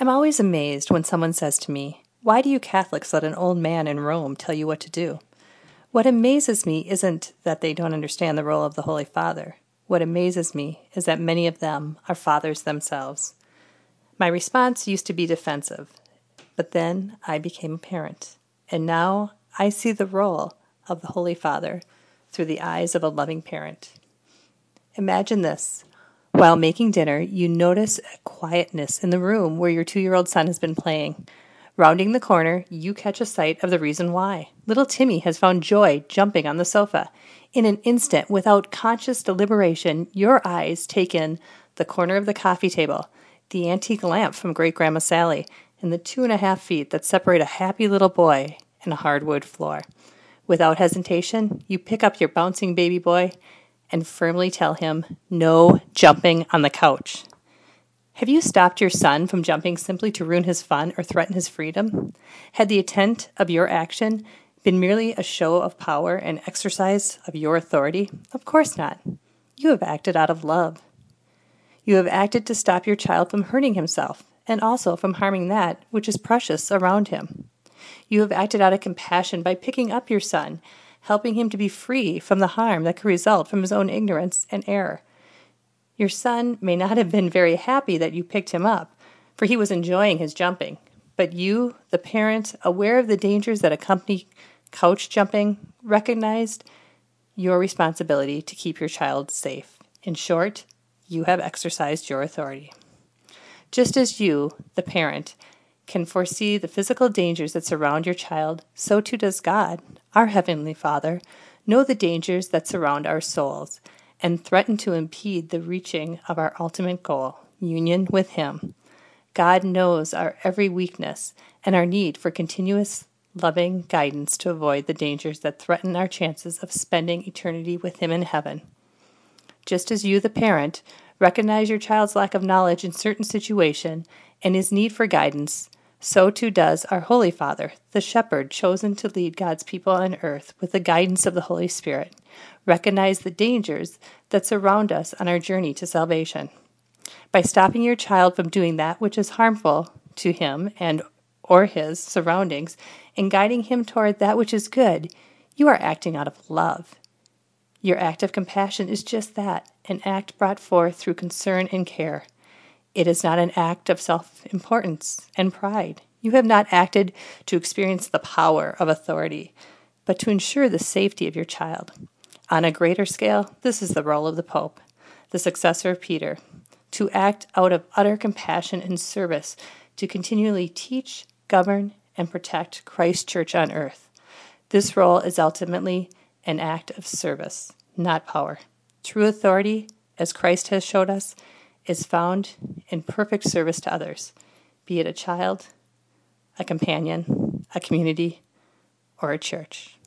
I'm always amazed when someone says to me, "Why do you Catholics let an old man in Rome tell you what to do?" What amazes me isn't that they don't understand the role of the Holy Father. What amazes me is that many of them are fathers themselves. My response used to be defensive, but then I became a parent, and now I see the role of the Holy Father through the eyes of a loving parent. Imagine this. While making dinner, you notice a quietness in the room where your 2-year-old son has been playing. Rounding the corner, you catch a sight of the reason why. Little Timmy has found joy jumping on the sofa. In an instant, without conscious deliberation, your eyes take in the corner of the coffee table, the antique lamp from Great-Grandma Sally, and the 2.5 feet that separate a happy little boy and a hardwood floor. Without hesitation, you pick up your bouncing baby boy and firmly tell him, "No jumping on the couch." Have you stopped your son from jumping simply to ruin his fun or threaten his freedom? Had the intent of your action been merely a show of power and exercise of your authority? Of course not. You have acted out of love. You have acted to stop your child from hurting himself and also from harming that which is precious around him. You have acted out of compassion by picking up your son, helping him to be free from the harm that could result from his own ignorance and error. Your son may not have been very happy that you picked him up, for he was enjoying his jumping, but you, the parent, aware of the dangers that accompany couch jumping, recognized your responsibility to keep your child safe. In short, you have exercised your authority. Just as you, the parent, can foresee the physical dangers that surround your child, so too does God, our Heavenly Father, know the dangers that surround our souls and threaten to impede the reaching of our ultimate goal, union with Him. God knows our every weakness and our need for continuous, loving guidance to avoid the dangers that threaten our chances of spending eternity with Him in heaven. Just as you, the parent, recognize your child's lack of knowledge in certain situation and his need for guidance, so too does our Holy Father, the shepherd chosen to lead God's people on earth with the guidance of the Holy Spirit, recognize the dangers that surround us on our journey to salvation. By stopping your child from doing that which is harmful to him and or his surroundings and guiding him toward that which is good, you are acting out of love. Your act of compassion is just that, an act brought forth through concern and care. It is not an act of self-importance and pride. You have not acted to experience the power of authority, but to ensure the safety of your child. On a greater scale, this is the role of the Pope, the successor of Peter, to act out of utter compassion and service to continually teach, govern, and protect Christ's church on earth. This role is ultimately an act of service, not power. True authority, as Christ has showed us, is found in perfect service to others, be it a child, a companion, a community, or a church.